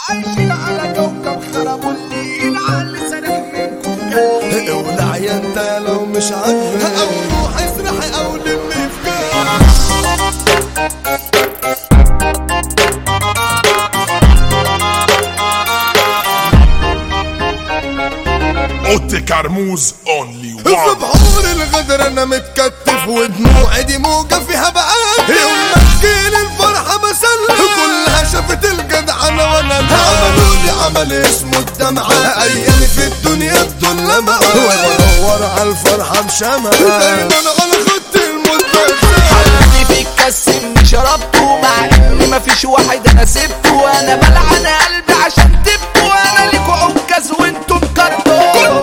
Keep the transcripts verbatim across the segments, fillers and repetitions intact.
عايشين على كوكب خرب واللي العقل سارح منكم جاي. اولع يا انت لو مش عاجبك او روح اسرح او لم فكاك. اوتي كرموز اونلي وان. في بحور الغدر انا متكتف ودموعي دي موجة فيها بقى. يوم ما تجيلي الفرحة بسلم كلها شافت الجدعنة وانا عملوا لي عمل اسمه الدمعة. ايامي في الدنيا الظلمة وادور على الفرحة بشمعة. دايما على خط المنتزه حبيبي فيك كسبني شربته مع ان مفيش واحد انا سبته. وانا بلعن قلبي عشان تبكوا وانا ليكوا عكاز وانتم كرتوا.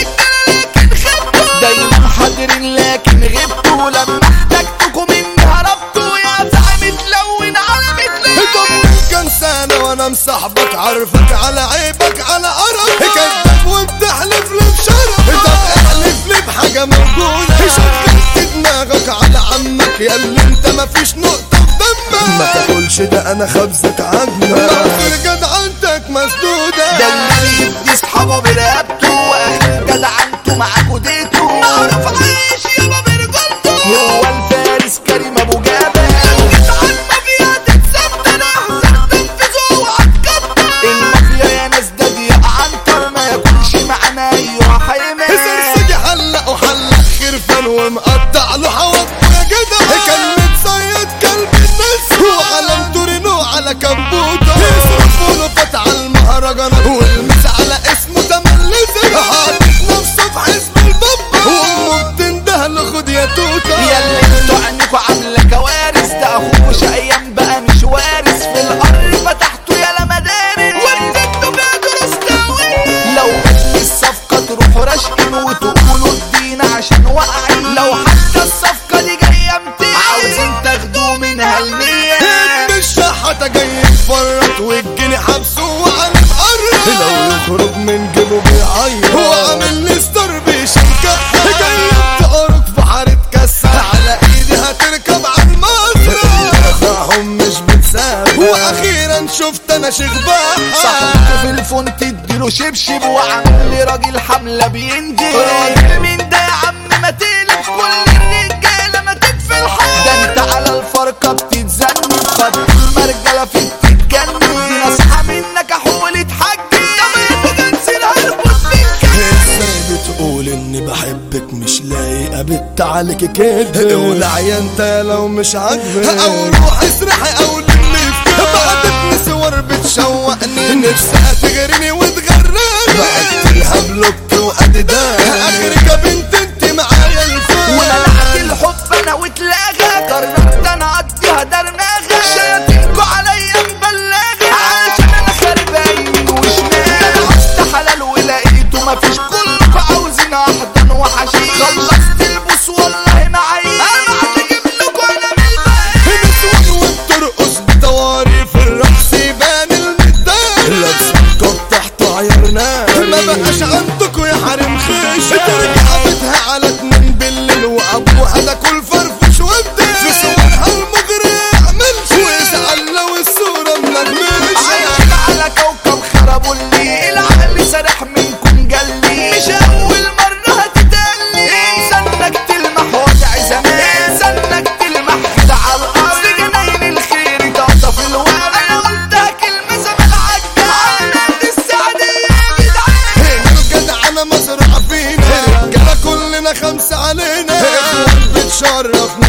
دايما حاضرين لكن غبتوا لما احتجتكم اني هربتوا. يا زعيم متلون على متلون كان سنة وانا مصاحبك عارفك على عيبك على قرفك. كذاب وبتحلف لي بشرفك. طب احلف لي بحاجة موجودة. شكلت دماغك على عمك ياللي انت مفيش نقطة في دمك. ما تاكلش ده انا خبزك عجمك. مغفر جدعنتك مسدودة. ده اللي يدي صحابه برقبته واخر جدعنته معاكوا ديته. معروف عايش يابا برجولته. هو الفارس كريم ابو جابر. لو جيت على المافيا تتثبت انا احسن تنفذه وهتكبر. المافيا يا ناس ده ضيق عنتر ما ياكلش معانا ايوه حيمه. سرسجي حلق وحلق خرفان ومقطع له حواطه يا جدع. كان متصيد كلب الناس وعلامته رينو على كبوته. يصرفوا له فتح المهرجانات والمس على اسمه تملزق. حاطط نفسه في حزب البابا وامه بتنده له خد يا توته. ياللي انتوا عنكوا عامله كوارث. ده اخوكوا شقيان بقى مش وارث. في الارض فتحتوا يالا مدارس وبتدوا بقى دروس تاويل. لو جت الصفقه تروحوا راشقين وتقولوا ادينا عشان واقعين. لو حتى الصفقه دي جايه متين عاوزين تاخدوا منها المية. الشحاتة جاي يتفرط والجني حبسه وعلى مقرب. لو يخرج من جيبه بيعيط وعامل لي ستار بيشنكح. جاي تقرك في حارة كسر على ايدي هتركب على المسرح. دفعهم مش بتساب واخيرا شفت انا شغباح. صاحبته في الفون تديله شبشب وعامل لي راجل حمله بينجي. راجل مين ده يا عم ما تقلقش كل الرجاله ما تدفي الحال. ده انت على الفرقه بتتزني خد المرجله فيك تتجنن. دي نصحى منك احول اتحجي طب جنس الهربط منك. ازاي بتقول اني بحبك مش لايقه بت عليك كده. اولع يا انت لو مش عاجبك او روح اسرحي او لمي بعتتني صور بتشوقني. نفسها تغريني وتغرقني. بعتلها بلوك واديدان. اخرك يا بنت انت معايا الفوق. ومنعت الحب انا واتلاغى. قررت انا اقضيها درناغه. شياطينكوا عليا مبلغه عشان انا خاربه يمين وشمال. انا عشت حلال ولقيته مفيش كلكوا عاوزين احضن وحشيش. خلصت البوس والله معايا انا هجيب لكوا انا من الباقي. نسوان وبترقص بطواري في الرقص يبان المدان. لابسكوا تحت عيار نار ما بقاش عندكوا يا حريم خيش. ترجع بيتها على اتنين بالليل وابوها ده كل فرفش وبدي. في صورها المجري يعملش ويزعل لو الصورة منغمش. عايشين على كوكب خرب واللي العقل سارح منكم جلي. مش اول مرة هتتقلي. انسانك تلمح وضع زمان. انسانك تلمح كده على الارض. جناين الخير ضغطة في الورق. انا قلتها كلمة زمان عجة عملت السعدية يا جدعان. هنا الجدعنة مزرعة فينا. الرجالة كلنا خمسة علينا. اخوان بتشرف